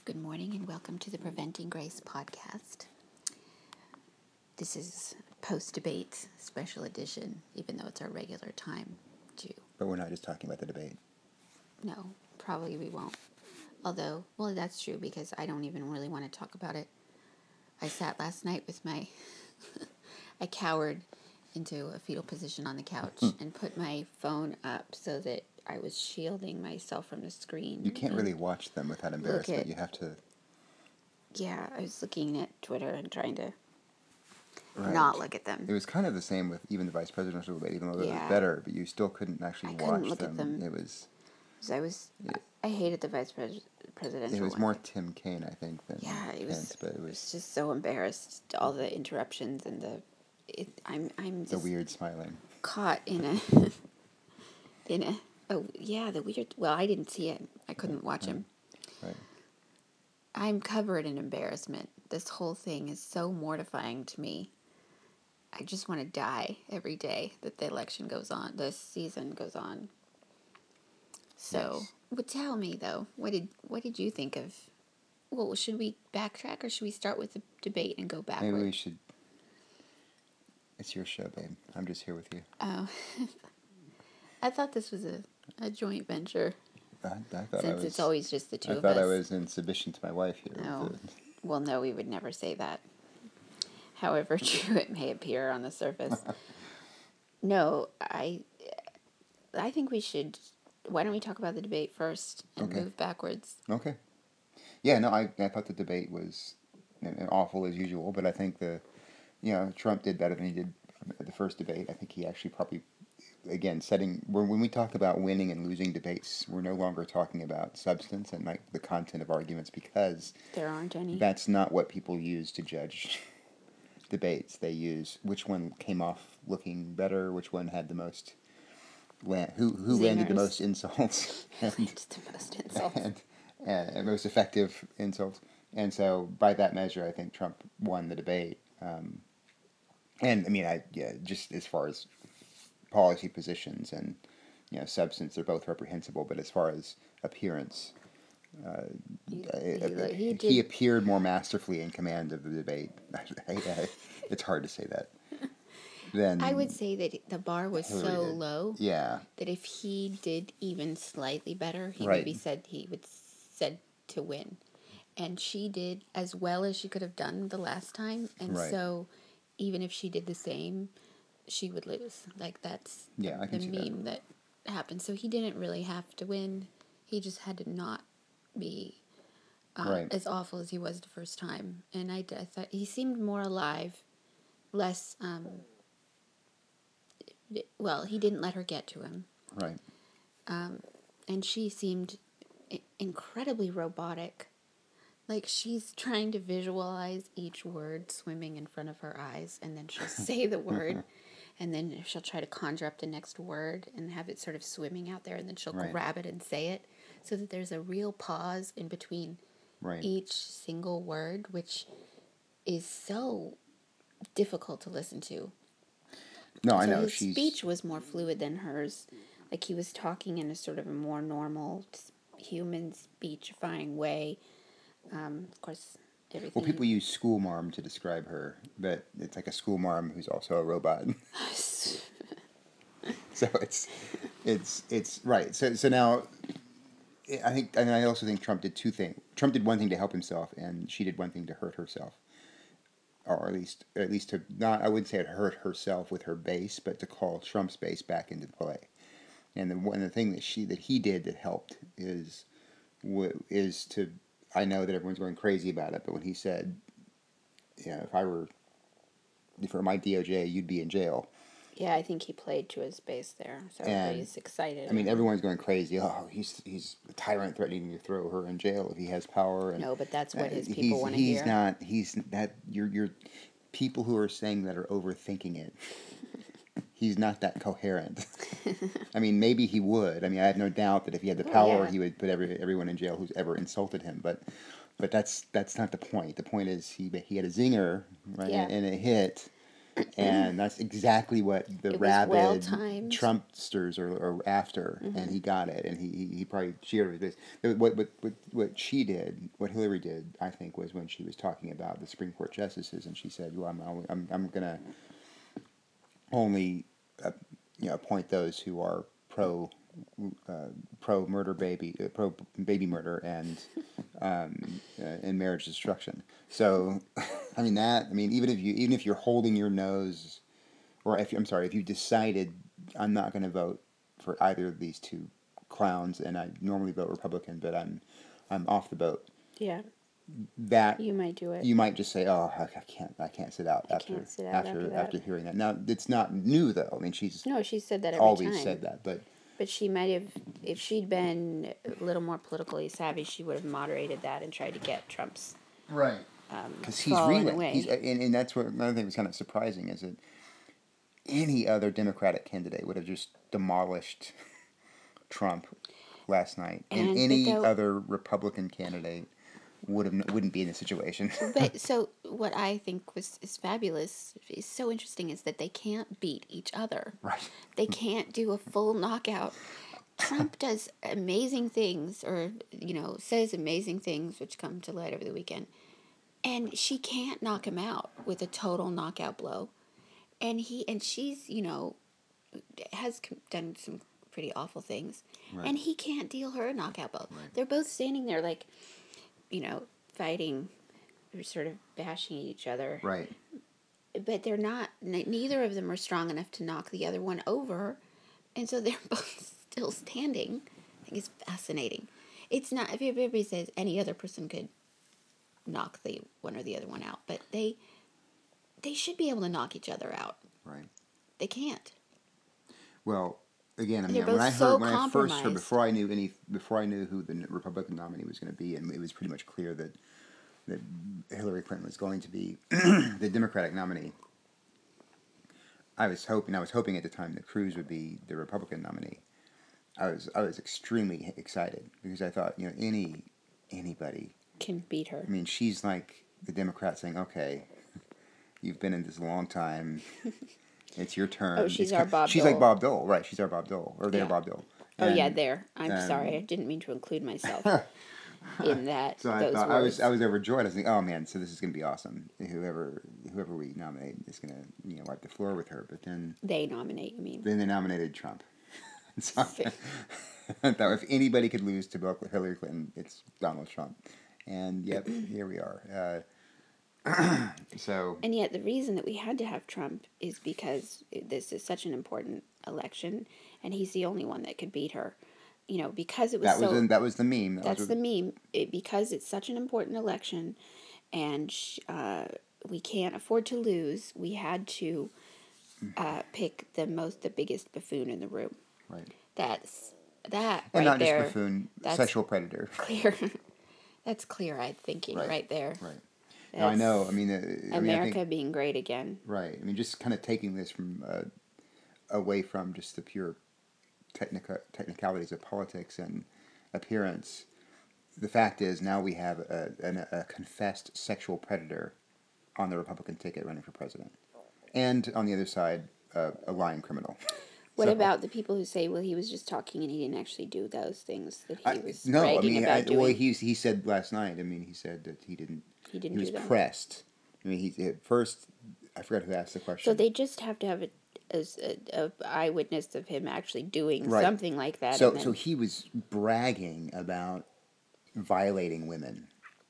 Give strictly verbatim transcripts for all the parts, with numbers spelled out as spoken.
Good morning and welcome to the Preventing Grace podcast. This is post-debate special edition, even though it's our regular time too. But we're not just talking about the debate. No, probably we won't. Although, well, that's true because I don't even really want to talk about it. I sat last night with my... I cowered into a fetal position on the couch Hmm. and put my phone up so that I was shielding myself from the screen. You can't really watch them without embarrassment. at- You have to... Yeah, I was looking at Twitter and trying to Right. not look at them. It was kind of the same with even the vice presidential debate, even though it Yeah. was better, but you still couldn't actually I watch couldn't look them. at them. It was... So I was, It, I hated the vice pres- presidential. it was one. more Tim Kaine, I think, than Yeah, it Pence, was. but it I was was just so embarrassed. All the interruptions and the, it, I'm, I'm the just weird smiling. caught in a, in a. Oh yeah, the weird. Well, I didn't see it. I couldn't watch him. Right. I'm covered in embarrassment. This whole thing is so mortifying to me. I just want to die every day that the election goes on. This season goes on. So, Yes. but tell me though, what did what did you think of? Well, should we backtrack or should we start with the debate and go backward? Maybe we should... It's your show, babe. I'm just here with you. Oh, I thought this was a, a joint venture. I, I thought Since I was... it's always just the two I of thought us. I was in submission to my wife here. with Oh. the- Well, no, we would never say that. However true it may appear on the surface. No, I, I think we should. Why don't we talk about the debate first and Okay. move backwards? Okay. Yeah, no, I, I thought the debate was you know, awful as usual, but I think the, you know, Trump did better than he did at the first debate. I think he actually probably, again, setting, when when we talk about winning and losing debates, we're no longer talking about substance and like the content of arguments because There aren't any. that's not what people use to judge debates. They use which one came off looking better, which one had the most, land, who who landed the Zingers. most insults. and, It's the most insults. and, and most effective insults. And so, by that measure, I think Trump won the debate. Um, and I mean, I yeah, just as far as policy positions and you know substance, they're both reprehensible. But as far as appearance, uh, He- uh, he- he he, did- appeared more masterfully in command of the debate. It's hard to say that. Then I would say that the bar was Hillary so did. low Yeah, that if he did even slightly better, he Right. would be said he would said to win. And she did as well as she could have done the last time, and Right. so even if she did the same, she would lose. Like that's Yeah, I the can see that. meme that. happened. So he didn't really have to win. He just had to not be uh, Right. as awful as he was the first time. And I, I thought he seemed more alive, less. Um, well, he didn't let her get to him. right. And she seemed i- incredibly robotic. Like she's trying to visualize each word swimming in front of her eyes, and then she'll say the word, and then she'll try to conjure up the next word and have it sort of swimming out there, and then she'll Right. grab it and say it, so that there's a real pause in between Right. each single word, which is so difficult to listen to. No, I so know his she's speech was more fluid than hers. Like he was talking in a sort of a more normal, human speechifying way. Um, of course, everything. Well, people use school marm to describe her, but it's like a school marm who's also a robot. So it's it's it's right. So so now, I think and I also think Trump did two things. Trump did one thing to help himself, and she did one thing to hurt herself, or at least at least to not. I wouldn't say it hurt herself with her base, but to call Trump's base back into play. And the one the thing that she that he did that helped is is to. I know that everyone's going crazy about it, but when he said, "You know, if I were if it were my D O J, you'd be in jail." Yeah, I think he played to his base there, so And, everybody's excited. I mean, everyone's going crazy. Oh, he's he's a tyrant threatening to throw her in jail if he has power. And, No, but that's what his uh, people he's, want to he's hear. not. He's that. You're you're people who are saying that are overthinking it. He's not that coherent. I mean, maybe he would. I mean, I have no doubt that if he had the Oh, power, yeah. he would put every everyone in jail who's ever insulted him. But but that's that's not the point. The point is he he had a zinger, right, Yeah. and it hit. And that's exactly what the It was well rabid timed. Trumpsters are, are after, Mm-hmm. and he got it, and he, he, he probably shared this. What, what what what she did, what Hillary did, I think, was when she was talking about the Supreme Court justices, and she said, "Well, I'm I'm I'm gonna only uh, you know appoint those who are pro uh, pro murder baby uh, pro baby murder and um, uh, and marriage destruction." So, I mean that I mean even if you even if you're holding your nose, or if I'm sorry, if you decided I'm not going to vote for either of these two clowns, and I normally vote Republican, but I'm I'm off the boat. Yeah, That you might do it. you might just say, "Oh, I can't, I can't sit out I after can't sit out after after that. after hearing that." Now, it's not new though. I mean, she's No, she said that every always time. said that, but But she might have, if she'd been a little more politically savvy, she would have moderated that and tried to get Trump's right um, because he's falling reeling. away. He's and, and that's what another thing was kind of surprising is that any other Democratic candidate would have just demolished Trump last night, and, And but any though, other Republican candidate would have wouldn't be in this situation. but so what I think was is fabulous, is so interesting, is that they can't beat each other. Right. They can't do a full knockout. Trump does amazing things, or you know, says amazing things, which come to light over the weekend, and she can't knock him out with a total knockout blow. And he and she's you know has done some pretty awful things, Right. and he can't deal her a knockout blow. Right. They're both standing there like, you know, fighting, or sort of bashing each other. Right. But they're not. Neither of them are strong enough to knock the other one over, and so they're both still standing. I think it's fascinating. It's not. If everybody says any other person could knock the one or the other one out, but they they should be able to knock each other out. Right. They can't. Well, again, I They're mean, both when I so heard, when I first heard, compromised. before I knew any, before I knew who the Republican nominee was going to be, and it was pretty much clear that that Hillary Clinton was going to be the Democratic nominee. I was hoping, I was hoping at the time that Cruz would be the Republican nominee. I was, I was extremely excited because I thought, you know, any, anybody Can beat her. I mean, she's like the Democrat saying, "Okay, you've been in this a long time. It's your turn." Oh, she's it's our kind, Bob She's Dole. like Bob Dole, right? She's our Bob Dole, or their Yeah. Bob Dole. Oh yeah, And, there. I'm um, sorry, I didn't mean to include myself in that. So I those thought words. I was I was overjoyed. I was like, "Oh man, so this is going to be awesome. Whoever whoever we nominate is going to you know wipe the floor with her." But then They nominate. You mean? then they nominated Trump. So I thought if anybody could lose to Hillary Clinton, it's Donald Trump. And yep, here we are. Uh, so And yet, the reason that we had to have Trump is because this is such an important election, and he's the only one that could beat her. You know, because it was that so. was in, that was the meme. That That's was the meme. It, because it's such an important election, and uh, we can't afford to lose. We had to uh, pick the most, the biggest buffoon in the room. right. That's that And right not there. just buffoon, That's sexual predator. clear. That's clear-eyed thinking Right. right there. Right. That's Now I know. I mean, uh, I mean, I America think, being great again. right. I mean, just kind of taking this from uh, away from just the pure technica- technicalities of politics and appearance. The fact is, now we have a, a, a confessed sexual predator on the Republican ticket running for president, and on the other side, uh, a lying criminal. What So- about the people who say, well, he was just talking and he didn't actually do those things that he I, was no, I bragging mean, about I, doing? well, he he said last night. I mean, he said that he didn't. He didn't He was do them. pressed. I mean, he at first. I forgot who asked the question. So they just have to have a, a, a eyewitness of him actually doing Right. something like that. So and then, so he was bragging about violating women,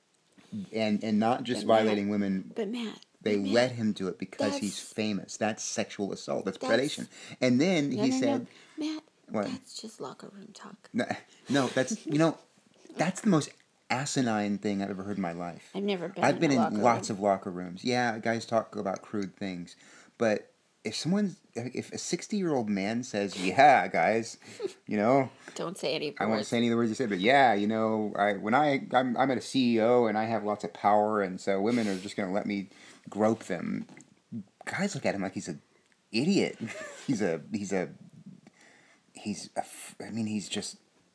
and and not just But Matt- violating women. but Matt, They but Matt, let him do it because he's that's- famous. That's sexual assault. That's, That's- predation. And then no, he no, said, no, Matt, What? that's just locker room talk. no, "No, that's you know, that's the most asinine thing I've ever heard in my life." I've never been. I've in been a in locker lots room. of locker rooms. Yeah, guys talk about crude things, but if someone's if a sixty-year-old man says, "Yeah, guys," you know, Don't say any of the I won't words. say any of the words you said, but yeah, you know, I when I I'm, I'm at a C E O and I have lots of power, and so women are just going to let me grope them. Guys look at him like he's an idiot. he's a he's a he's a, I mean he's just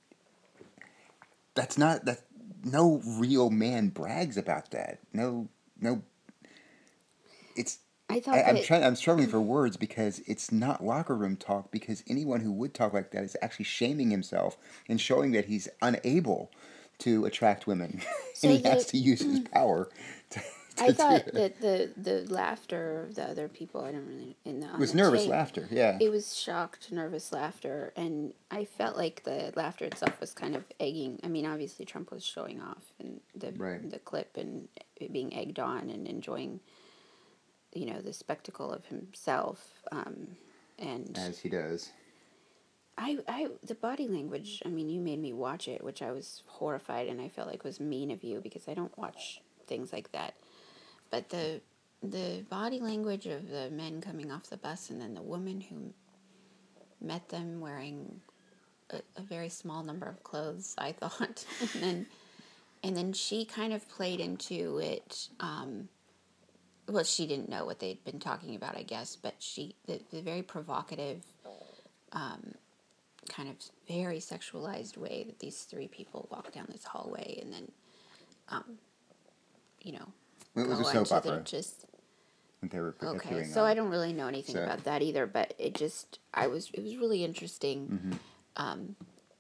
that's not that no real man brags about that. No no. It's I I, thought I'm that trying. I'm struggling for words because it's not locker room talk. Because anyone who would talk like that is actually shaming himself and showing that he's unable to attract women, and so he has the to use his power to, I to do thought it. that the the laughter of the other people, I don't really in the It on was the nervous tape, laughter. Yeah. it was shocked, nervous laughter, and I felt like the laughter itself was kind of egging. I mean, obviously Trump was showing off in the Right. the clip and it being egged on and enjoying, you know, the spectacle of himself, um, and As he does. I, I, the body language, I mean, you made me watch it, which I was horrified and I felt like was mean of you because I don't watch things like that. But the, the body language of the men coming off the bus and then the woman who met them wearing a, a very small number of clothes, I thought, and then, and then she kind of played into it. Um, well, she didn't know what they'd been talking about, I guess, but she, the, the very provocative, um, kind of very sexualized way that these three people walk down this hallway and then, um, you know, It was go a soap into the opera just. that they were Okay, appearing so on. I don't really know anything So. about that either, but it just I was it was really interesting. Mm-hmm. Um,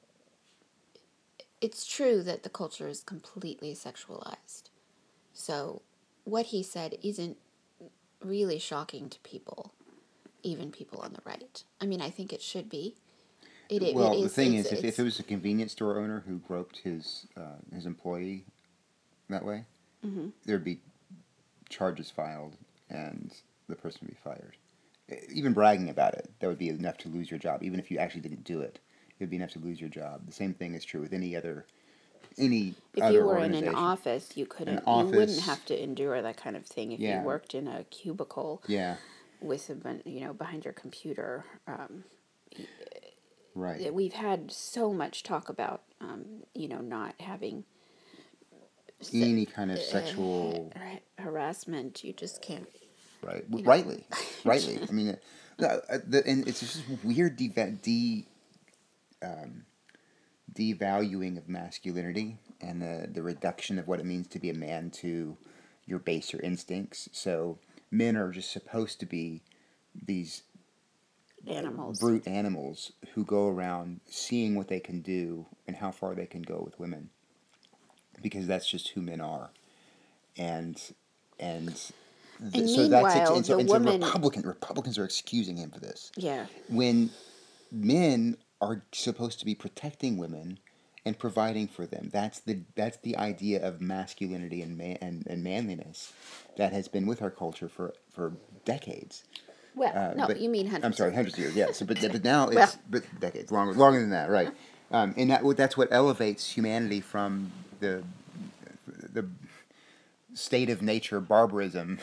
it's true that the culture is completely sexualized, so what he said isn't really shocking to people, even people on the right. I mean, I think it should be. It it, it Well, the is thing it's is, if, if it it's was a convenience store owner who groped his uh, his employee that way, mm-hmm. there'd be charges filed and the person would be fired. Even bragging about it, that would be enough to lose your job. Even if you actually didn't do it, it would be enough to lose your job. The same thing is true with any other any If you other were in an organization. office, you An couldn't. You wouldn't office, have to endure that kind of thing if you yeah, worked in a cubicle yeah, with a, you know, behind your computer. Um, right. we've had so much talk about, um, you know, not having se- Any kind of sexual, uh, harassment. You just can't. right? You know. Rightly, rightly. I mean, uh, the, and it's just weird de, de um, devaluing of masculinity and the, the reduction of what it means to be a man to your baser instincts. So men are just supposed to be these Animals. brute animals who go around seeing what they can do and how far they can go with women, because that's just who men are. And and th- And so that's it. meanwhile, And so the and so woman. Republican Republicans are excusing him for this Yeah. when men are supposed to be protecting women and providing for them. That's the that's the idea of masculinity and man, and, and manliness that has been with our culture for, for decades. Well, Uh, no, but you mean I'm hundreds sorry, of. hundreds of years. Yeah. So, but but now Well, it's but decades longer longer than that, right? Um, and that that's what elevates humanity from the the state of nature barbarism,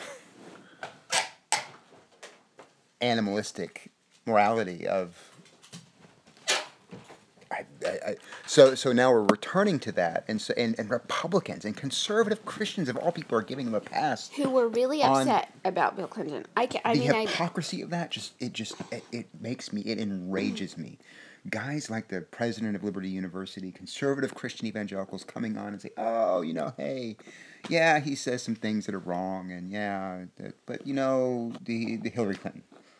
animalistic morality of I, I, I, so so now we're returning to that, and so and, and Republicans and conservative Christians of all people are giving them a pass who were really on upset about Bill Clinton. I, ca- I the mean, I. hypocrisy of that. Just it just it, it makes me it enrages me. Guys like the president of Liberty University, conservative Christian evangelicals coming on and say, "Oh, you know, hey, yeah, he says some things that are wrong, and yeah, that, but you know, the the Hillary Clinton."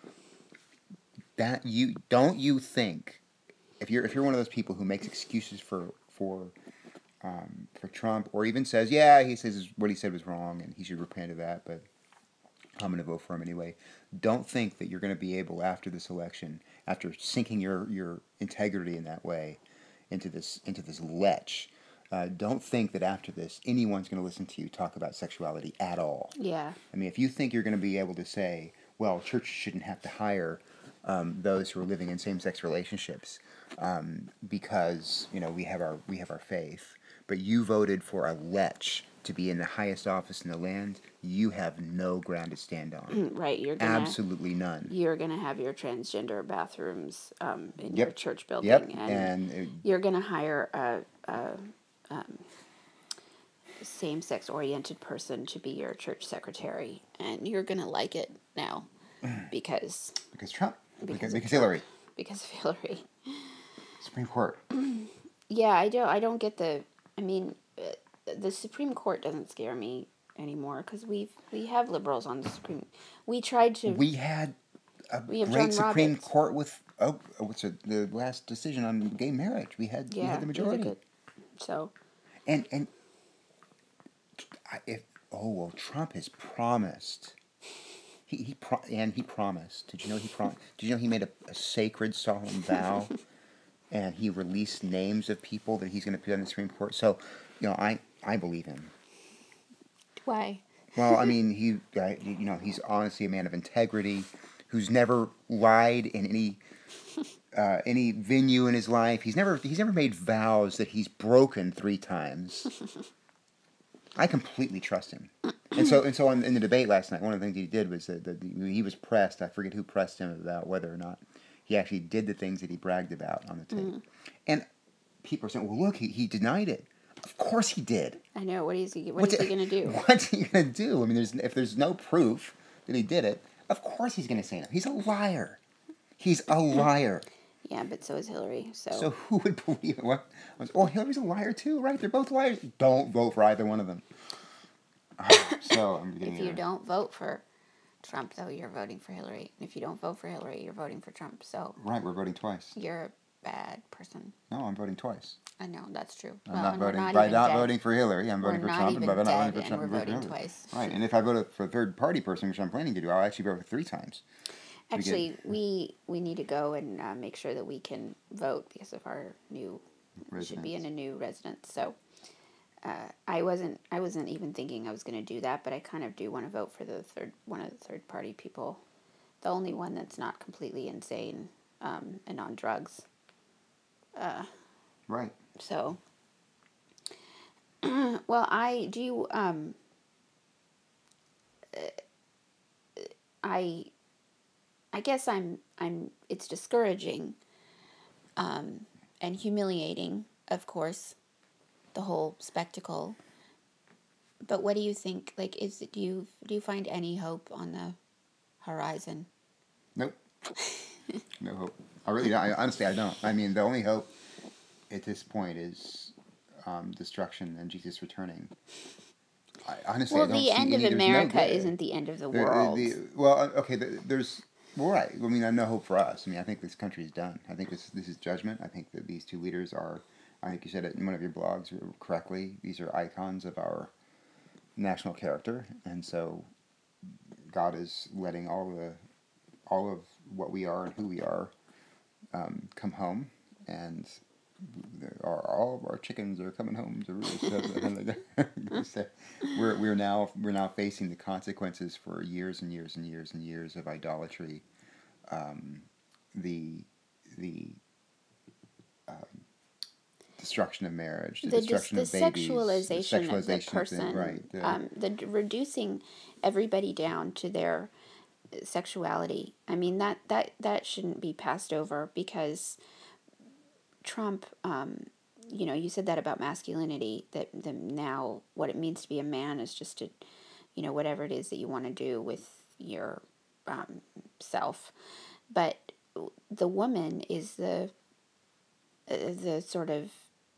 That you don't you think if you're if you're one of those people who makes excuses for for um, for Trump, or even says, yeah, he says what he said was wrong and he should repent of that, but I'm going to vote for him anyway. Don't think that you're going to be able after this election, after sinking your, your integrity in that way into this into this lech. Uh, don't think that after this anyone's going to listen to you talk about sexuality at all. Yeah. I mean, if you think you're going to be able to say, well, churches shouldn't have to hire um, those who are living in same-sex relationships um, because you know we have our we have our faith, but you voted for a lech to be in the highest office in the land, you have no ground to stand on. Right, you're gonna Absolutely none. you're gonna have your transgender bathrooms um, in your Yep. church Yep. building, and And it, you're gonna hire a, a um, same-sex oriented person to be your church secretary, and you're gonna like it now because because Trump, because because, of because Trump, Hillary, because of Hillary. Supreme Court. Yeah, I don't I don't get the. I mean, uh, the Supreme Court doesn't scare me anymore because we we have liberals on the Supreme. We tried to. We had a We have great John Supreme Roberts. Court with oh, what's it, the last decision on gay marriage. We had we Yeah, had the these are majority. good. So And and I- if oh well, Trump has promised. He he pro- and he promised. Did you know he prom- Did you know he made a, a sacred solemn vow, and he released names of people that he's going to put on the Supreme Court. So, you know, I I believe him. why? Well, I mean, he uh, you know he's honestly a man of integrity, who's never lied in any uh, any venue in his life. He's never he's never made vows that he's broken three times. I completely trust him. And so, and so, on, in the debate last night, one of the things he did was that, that he was pressed. I forget who pressed him about whether or not he actually did the things that he bragged about on the tape. Mm. And people are saying, "Well, look, he, he denied it." Of course, he did. I know. What is he? What What's is he going to do? What's he going to do? I mean, there's if there's no proof that he did it, of course he's going to say no. He's a liar. He's a liar. Yeah, but so is Hillary. So, so who would believe it? What? Oh, Hillary's a liar too, right? They're both liars. Don't vote for either one of them. So I'm getting. If you don't vote for Trump, though, you're voting for Hillary. And if you don't vote for Hillary, you're voting for Trump. So right, we're voting twice. You're a bad person. No, I'm voting twice. I know that's true. I'm well, not voting not by not dead. voting for Hillary. I'm we're voting for not Trump, even and by not voting voting for Trump, and we're voting for twice. Right, and if I vote for a third party person, which I'm planning to do, I'll actually vote for three times. Actually, get... we we need to go and uh, make sure that we can vote because of our new. We should be in a new residence. So uh, I wasn't I wasn't even thinking I was going to do that, but I kind of do want to vote for the third one of the third party people, the only one that's not completely insane um, and on drugs. Uh, right. So. Well, I do. You, um, I, I guess I'm. I'm. It's discouraging, um, and humiliating, of course, the whole spectacle. But what do you think? Like, is it, do you do you find any hope on the horizon? Nope. No hope. I really don't. I, honestly, I don't. I mean, the only hope at this point is um, destruction and Jesus returning. I, honestly, well, I don't the see end any, of America no isn't the end of the there, world. The, well, okay, the, there's well, right. I mean, I have no hope for us. I mean, I think this country is done. I think this this is judgment. I think that these two leaders are. I think you said it in one of your blogs correctly. These are icons of our national character, and so God is letting all the all of what we are and who we are um, come home, and our, all of our chickens are coming home to roost. we're we're now we're now facing the consequences for years and years and years and years of idolatry, um, the the um, destruction of marriage, the, the destruction dis- of the babies, sexualization the sexualization of the person, of thing, right? The, um, the reducing everybody down to their sexuality. I mean that that that shouldn't be passed over because Trump. Um, you know, you said that about masculinity. That the now what it means to be a man is just to, you know, whatever it is that you want to do with your um, self, but the woman is the uh, the sort of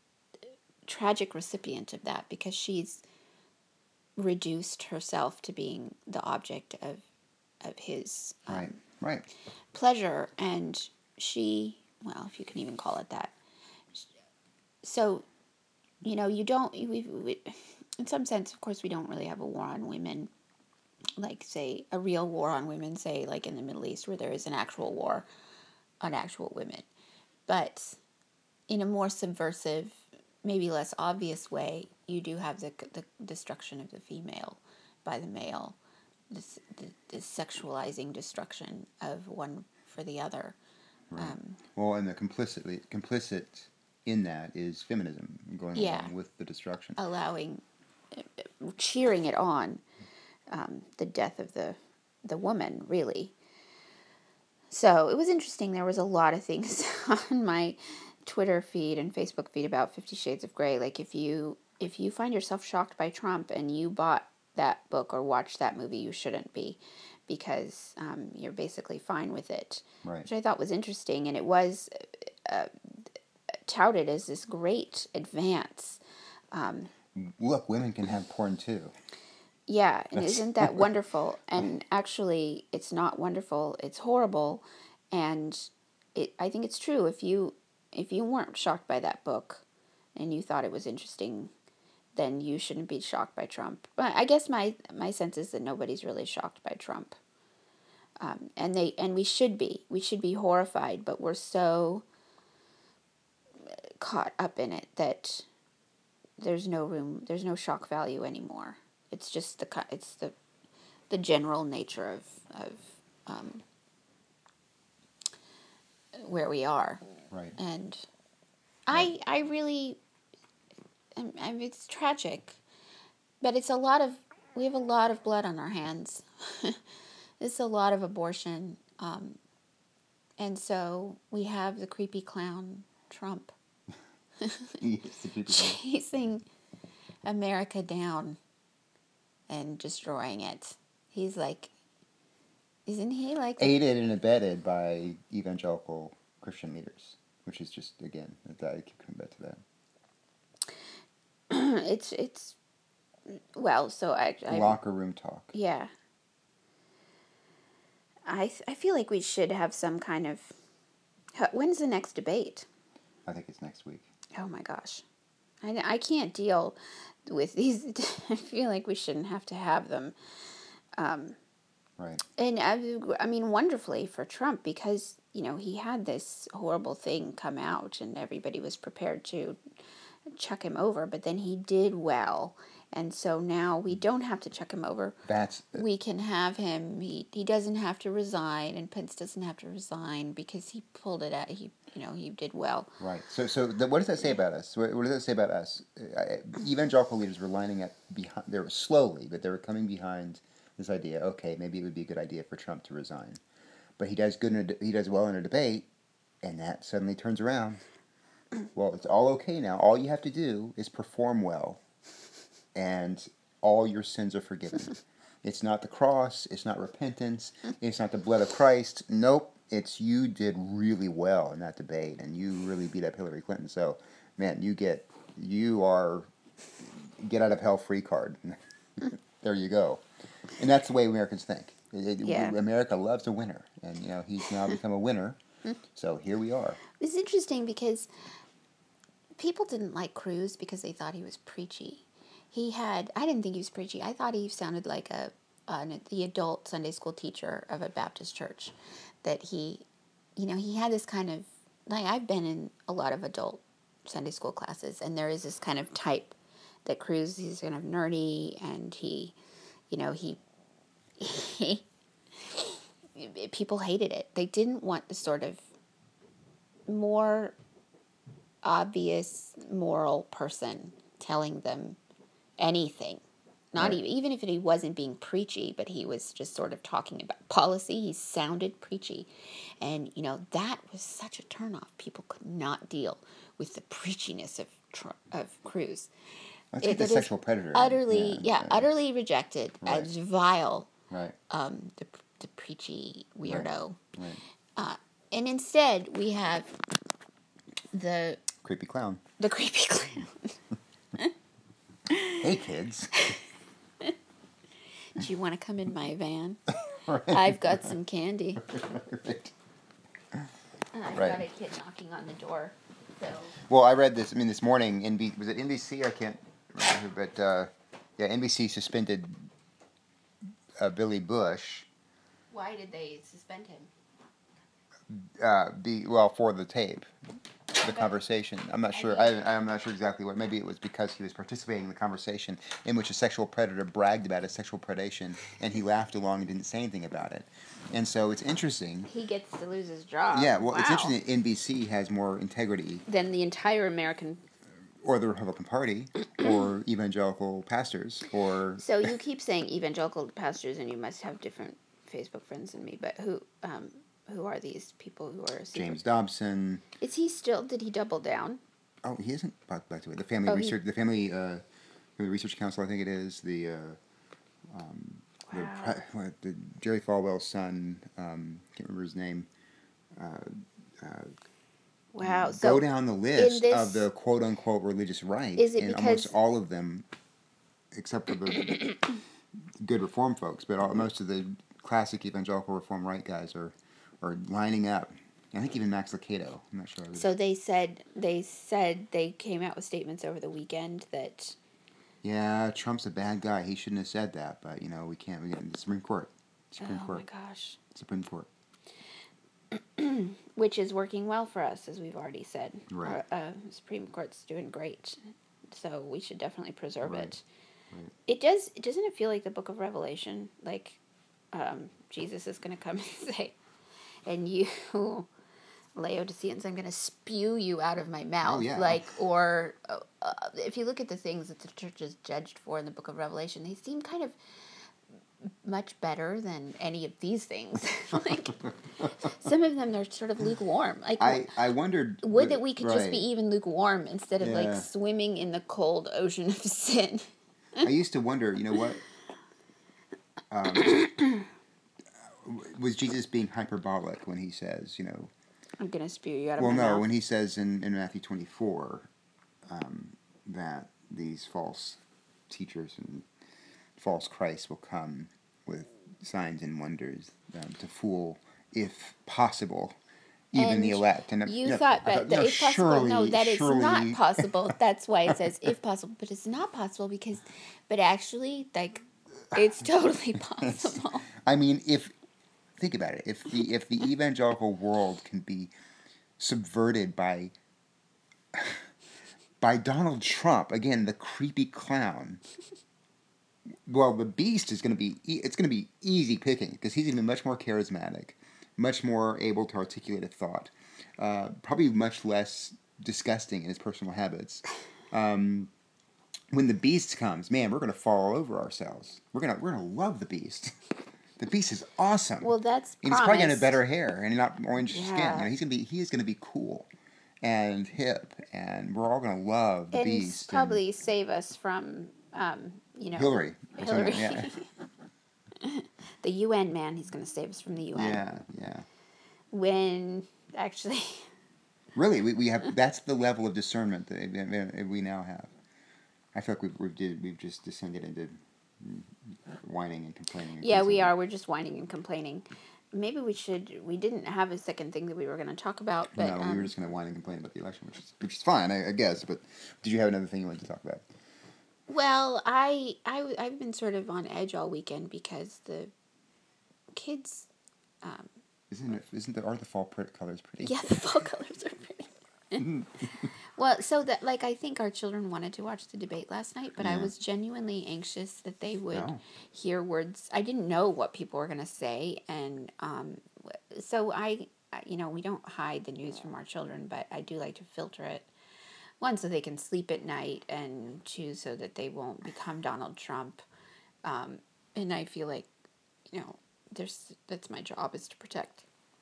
tragic recipient of that because she's reduced herself to being the object of of his um, right right pleasure, and she, well, if you can even call it that. So, you know, you don't we, we in some sense, of course, we don't really have a war on women, like say a real war on women, say like in the Middle East where there is an actual war on actual women, but in a more subversive, maybe less obvious way, you do have the the destruction of the female by the male, this the, the sexualizing destruction of one for the other. Right. Um, well, and the complicitly complicit in that is feminism going yeah, along with the destruction, allowing, cheering it on, um, the death of the the woman, really. So it was interesting. There was a lot of things on my Twitter feed and Facebook feed about Fifty Shades of Grey. Like if you if you find yourself shocked by Trump and you bought that book or watched that movie, you shouldn't be, because um, you're basically fine with it. Right. Which I thought was interesting, and it was uh, touted as this great advance. Um, Look, women can have porn too. Yeah, and That's isn't that wonderful? And actually, it's not wonderful. It's horrible, and it. I think it's true. If you if you weren't shocked by that book, and you thought it was interesting, then you shouldn't be shocked by Trump. But I guess my my sense is that nobody's really shocked by Trump, um, and they and we should be. We should be horrified, but we're so caught up in it that there's no room. There's no shock value anymore. It's just the it's the the general nature of of um, where we are, right. and Right. I I really I mean, it's tragic, but it's a lot of we have a lot of blood on our hands. It's a lot of abortion, um, and so we have the creepy clown Trump Yes, the creepy clown. chasing America down and destroying it. He's like, isn't he like a Aided and abetted by evangelical Christian leaders, which is just again, I keep coming back to that. it's it's well, so I, I Locker room talk. yeah. I I feel like we should have some kind of. When's the next debate? I think it's next week. Oh my gosh, I I can't deal with these. I feel like we shouldn't have to have them. Um, right. And I, I mean, wonderfully for Trump, because you know he had this horrible thing come out, and everybody was prepared to chuck him over, but then he did well. And so now we don't have to chuck him over. That's we can have him. He he doesn't have to resign, and Pence doesn't have to resign because he pulled it out. He you know he did well. right. So so the, what does that say about us? What, what does that say about us? Uh, evangelical leaders were lining up behind. They were slowly, but they were coming behind this idea. Okay, maybe it would be a good idea for Trump to resign, but he does good. In a, he does well in a debate, and that suddenly turns around. Well, it's all okay now. All you have to do is perform well, and all your sins are forgiven. It's not the cross. It's not repentance. It's not the blood of Christ. Nope. It's you did really well in that debate, and you really beat up Hillary Clinton. So, man, you get you are get out of hell free card. There you go. And that's the way Americans think. It, it, Yeah. America loves a winner, and you know he's now become a winner. So here we are. It's interesting because people didn't like Cruz because they thought he was preachy. He had, I didn't think he was preachy. I thought he sounded like a, an, the adult Sunday school teacher of a Baptist church. That he, you know, he had this kind of, like I've been in a lot of adult Sunday school classes, and there is this kind of type that Cruz, he's kind of nerdy, and he, you know, he, he, people hated it. They didn't want the sort of more obvious moral person telling them anything. Not Right. even even if he wasn't being preachy, but he was just sort of talking about policy. He sounded preachy, and you know that was such a turnoff. People could not deal with the preachiness of of Cruz. Let's get the sexual predator. Utterly, yeah, yeah yeah. utterly rejected Right. as vile. Right. Um, the the preachy weirdo. Right. Right. Uh, and instead we have the creepy clown. The creepy clown. Hey kids. Do you want to come in my van? Right. I've got some candy. Right. And I've Right. got a kid knocking on the door. So. Well, I read this. I mean, this morning, N B was it N B C? I can't remember, but uh, yeah, N B C suspended uh, Billy Bush. Why did they suspend him? Uh, be well for the tape, the Okay. conversation. I'm not sure. I, I'm not sure exactly what. Maybe it was because he was participating in the conversation in which a sexual predator bragged about his sexual predation, and he laughed along and didn't say anything about it. And so it's interesting. He gets to lose his job. Yeah, well, wow. it's interesting that N B C has more integrity than the entire American. Or the Republican Party, or evangelical pastors, or So you keep saying evangelical pastors, and you must have different Facebook friends than me. But who, um, who are these people who are super... James Dobson? Is he still? Did he double down? Oh, he isn't back, back to it. The Family Oh, Research, he... the Family uh, the Research Council, I think it is the. Uh, um, wow. the, what, the Jerry Falwell's son. Um, can't remember his name. Uh, uh, Wow. Go So down the list this, of the quote unquote religious right, is it and because, almost all of them, except for the good reform folks, but all, most of the classic evangelical reform right guys are are lining up. I think even Max Lucado. I'm not sure. So they said they said they came out with statements over the weekend that. Yeah, Trump's a bad guy. He shouldn't have said that, but you know we can't. We get the Supreme Court. Supreme oh Court. my gosh. Supreme Court. Which is working well for us, as we've already said. Right. Our uh, Supreme Court's doing great, so we should definitely preserve Right. it. Right. It does. Doesn't it feel like the Book of Revelation? Like um, Jesus is going to come and say, "And you, Laodiceans, I'm going to spew you out of my mouth." Oh, yeah. Like, or uh, uh, if you look at the things that the church is judged for in the Book of Revelation, they seem kind of much better than any of these things. Like some of them, they're sort of lukewarm. Like I, I wondered. would that we could right. just be even lukewarm instead of Yeah. like swimming in the cold ocean of sin. I used to wonder, you know what? Um, was Jesus being hyperbolic when he says, you know? I'm gonna spew you out of well, my no, mouth. Well, no, when he says in, in Matthew twenty-four um, that these false teachers and false Christs will come with signs and wonders um, to fool, if possible, even and the elect. And you you know, thought, I but thought, no, if possible, surely, no, that surely, it's not possible. That's why it says if possible, but it's not possible because, but actually, like, it's totally possible. I mean, if think about it, if the if the evangelical world can be subverted by by Donald Trump, again, the creepy clown. Well, the beast is going to be it's going to be easy picking because he's going to be much more charismatic, much more able to articulate a thought, uh, probably much less disgusting in his personal habits. Um, when the beast comes, man, we're going to fall all over ourselves. We're gonna we're gonna love the beast. The beast is awesome. Well, that's and he's probably going to have promised. better hair and not orange skin. Yeah. You know, he's gonna be he is going to be cool and hip, and we're all going to love the And beast. probably save us from, um, you know, Hillary. or Hillary. something, Yeah. The U N man, he's going to save us from the U N. yeah, yeah. When actually, Really, we, we have that's the level of discernment that we now have. I feel like we've we've, did, we've just descended into whining and complaining. yeah, we are. We're just whining and complaining. Maybe we should. We didn't have a second thing that we were going to talk about, but no, um, we were just going to whine and complain about the election, which is which is fine, I, I guess. But did you have another thing you wanted to talk about? well, I I I've been sort of on edge all weekend because the kids. Um, Isn't it? Isn't the are the fall colors pretty? yeah, the fall colors are pretty. Well, so that like I think our children wanted to watch the debate last night, but I Yeah. was genuinely anxious that they would Oh. hear words. I didn't know what people were going to say, and um, so I, you know, we don't hide the news from our children, but I do like to filter it. One, so they can sleep at night, and two, so that they won't become Donald Trump. Um, and I feel like, you know, there's that's my job is to protect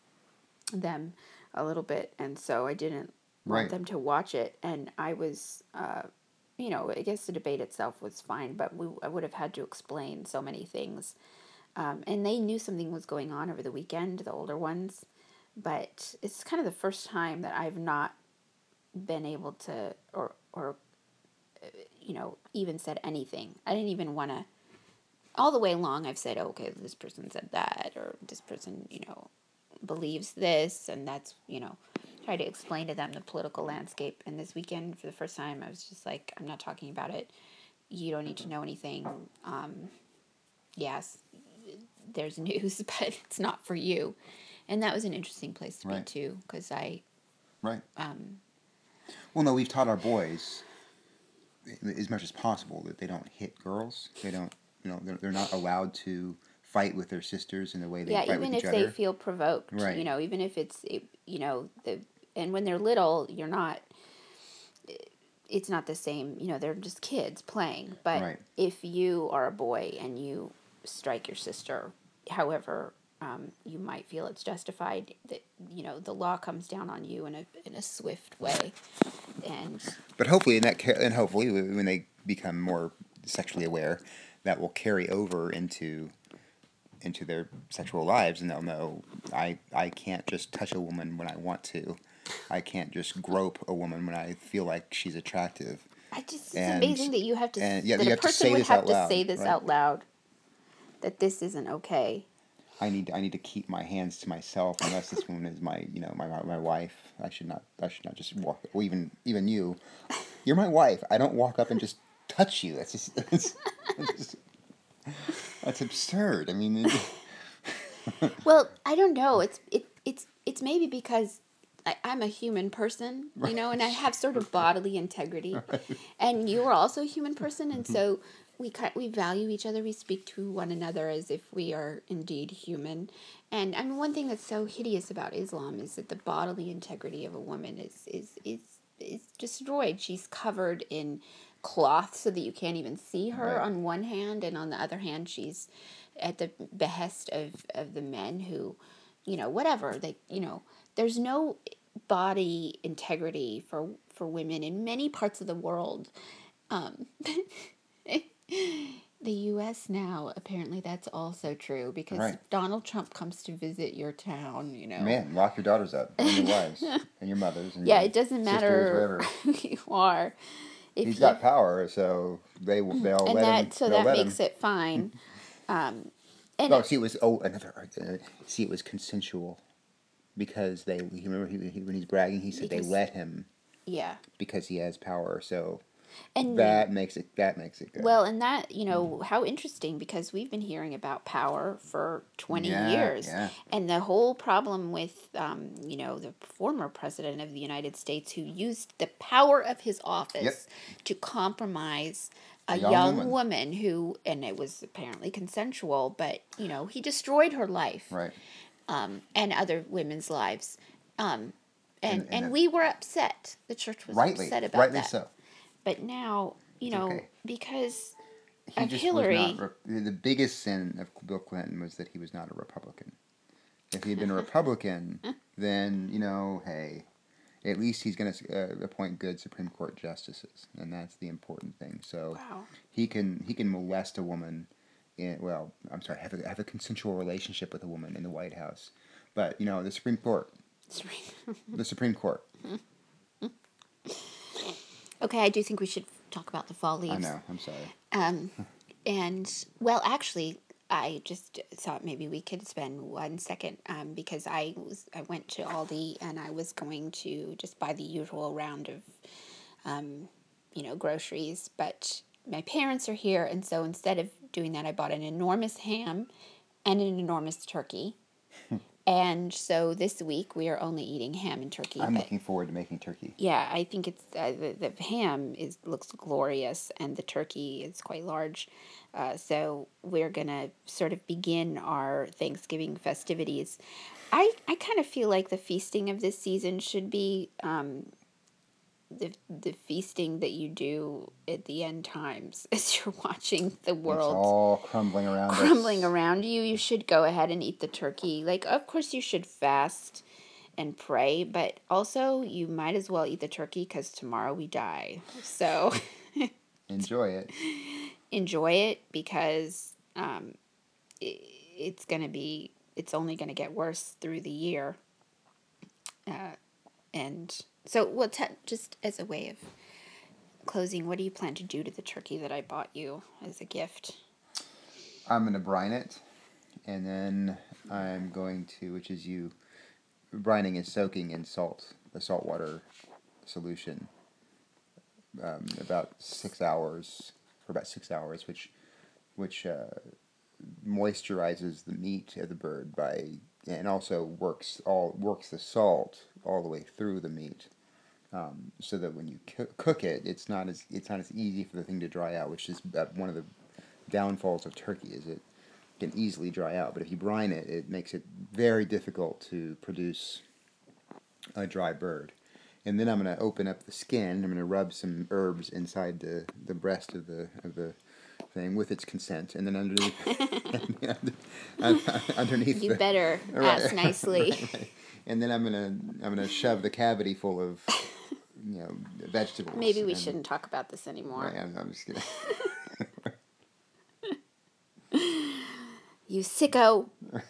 them a little bit, and so I didn't want Right. them to watch it. And I was, uh, you know, I guess the debate itself was fine, but we I would have had to explain so many things. Um, and they knew something was going on over the weekend, the older ones, but it's kind of the first time that I've not been able to, or or, uh, you know, even said anything. I didn't even want to. All the way along, I've said, okay, this person said that, or this person, you know, believes this, and that's, you know, try to explain to them the political landscape. And this weekend, for the first time, I was just like, I'm not talking about it. You don't need to know anything. Um, yes, there's news, but it's not for you. And that was an interesting place to Right. be, too, because I... Right. Um, well, no, we've taught our boys as much as possible that they don't hit girls. They don't, you know, they're, they're not allowed to fight with their sisters in the way they yeah, fight even with each if other. they feel provoked, Right. you know, even if it's, you know, the and when they're little, you're not, it's not the same, you know, they're just kids playing. But Right. if you are a boy and you strike your sister, however um, you might feel it's justified, that, you know, the law comes down on you in a in a swift way. And But hopefully, in that ca- and hopefully, when they become more sexually aware, that will carry over into into their sexual lives, and they'll know I I can't just touch a woman when I want to. I can't just grope a woman when I feel like she's attractive. I just, it's And- amazing that you have to, and, yeah, that you a have to person say would this have out to loud, say this right? out loud. that this isn't okay. I need I need to keep my hands to myself unless this woman is my you know my my wife. I should not I should not just walk. Well, even even you, you're my wife. I don't walk up and just touch you. That's just that's, that's, just, that's absurd. I mean, it, Well, I don't know. It's it it's it's maybe because I, I'm a human person, you know, and I have sort of bodily integrity, and you are also a human person, and so we ki- we value each other. We speak to one another as if we are indeed human. And I mean, one thing that's so hideous about Islam is that the bodily integrity of a woman is is is is destroyed. She's covered in cloth so that you can't even see her Right. on one hand, and on the other hand, she's at the behest of, of the men who, you know, whatever they, you know, there's no body integrity for for women in many parts of the world. Um, the U S now, apparently that's also true because Right. if Donald Trump comes to visit your town, you know. man, lock your daughters up and your wives and your mothers and Yeah, your it doesn't sisters, matter whatever. who you are. If He's you, got power, so they they'll and let him. that so They'll that let makes him. it fine. Um, and Oh, see, it was oh another. Uh, see, it was consensual because they. You remember he, he, when he's bragging, he said Because- they let him yeah, because he has power. So and that makes it that makes it good. well, and that, you know, how interesting because we've been hearing about power for twenty Yeah, years. yeah. And the whole problem with, um, you know, the former president of the United States who used the power of his office Yep. to compromise a, A young, young woman. woman. who, and it was apparently consensual, but, you know, he destroyed her life Right. um, and other women's lives. Um, and, And- and, and we were upset. The church was Rightly, upset about rightly that. so. But now, you It's know, okay. because He of just Hillary. was not. Re- the biggest sin of Bill Clinton was that he was not a Republican. If he had been a Republican, then you know, hey, at least he's going to uh, appoint good Supreme Court justices, and that's the important thing. So Wow. he can he can molest a woman. In, well, I'm sorry, have a have a consensual relationship with a woman in the White House, but you know, the Supreme Court, the Supreme Court. Okay, I do think we should talk about the fall leaves. I know. I'm sorry. Um, and well, actually, I just thought maybe we could spend one second um, because I was I went to Aldi and I was going to just buy the usual round of, um, you know, groceries, but my parents are here, and so instead of doing that, I bought an enormous ham and an enormous turkey. And so this week we are only eating ham and turkey. I'm but looking forward to making turkey. Yeah, I think it's uh, the the ham is looks glorious, and the turkey is quite large. Uh, so we're gonna sort of begin our Thanksgiving festivities. I I kind of feel like the feasting of this season should be um, the the feasting that you do at the end times as you're watching the It's world all crumbling around crumbling us. around you. You should go ahead and eat the turkey. Like, of course, you should fast and pray, but also you might as well eat the turkey because tomorrow we die. So Enjoy it. enjoy it because um, it, it's going to be, it's only going to get worse through the year. Uh, and so, well, te- just as a way of closing, what do you plan to do to the turkey that I bought you as a gift? I'm going to brine it, and then I'm going to, which is you, brining is soaking in salt, the saltwater solution, um, about six hours, for about six hours, which which uh, moisturizes the meat of the bird by, and also works all works the salt all the way through the meat, um, so that when you co- cook it, it's not as it's not as easy for the thing to dry out, which is uh, one of the downfalls of turkey is it can easily dry out. But if you brine it, it makes it very difficult to produce a dry bird. And then I'm going to open up the skin. I'm going to rub some herbs inside the, the breast of the of the thing with its consent. And then underneath, underneath You the, better right, ask nicely. right, right. And then I'm gonna I'm gonna shove the cavity full of you know vegetables. Maybe we and, shouldn't talk about this anymore. Right, I'm, I'm just kidding. You sicko.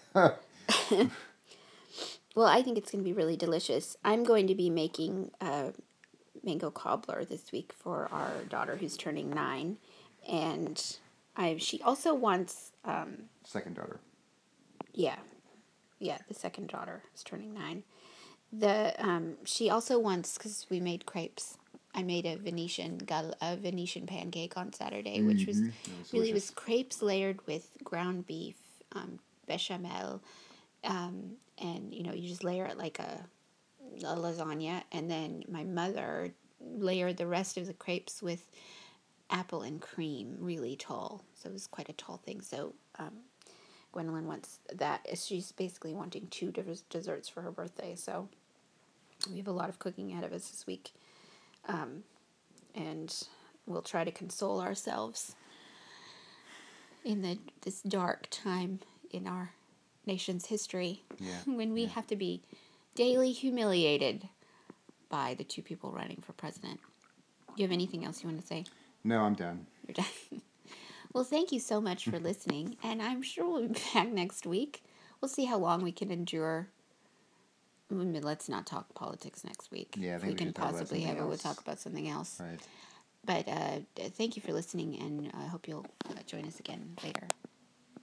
Well, I think it's going to be really delicious. I'm going to be making a mango cobbler this week for our daughter who's turning nine. And I she also wants um, Second daughter. yeah, yeah. The second daughter is turning nine. The um, she also wants because we made crepes. I made a Venetian gal- a Venetian pancake on Saturday, which was Mm-hmm. That was really was delicious. crepes layered with ground beef, um, bechamel, um, and you know you just layer it like a, a lasagna, and then my mother layered the rest of the crepes with apple and cream, really tall. So it was quite a tall thing. So um, Gwendolyn wants that. She's basically wanting two different desserts for her birthday. So we have a lot of cooking ahead of us this week. Um, and we'll try to console ourselves in the this dark time in our nation's history Yeah. when we yeah. have to be daily humiliated by the two people running for president. Do you have anything else you want to say? No, I'm done. You're done. Well, thank you so much for listening, and I'm sure we'll be back next week. We'll see how long we can endure. Let's not talk politics next week. Yeah, I If we think we can should talk about possibly something have it, we'll else. talk about something else. Right. But uh, thank you for listening, and I hope you'll uh, join us again later.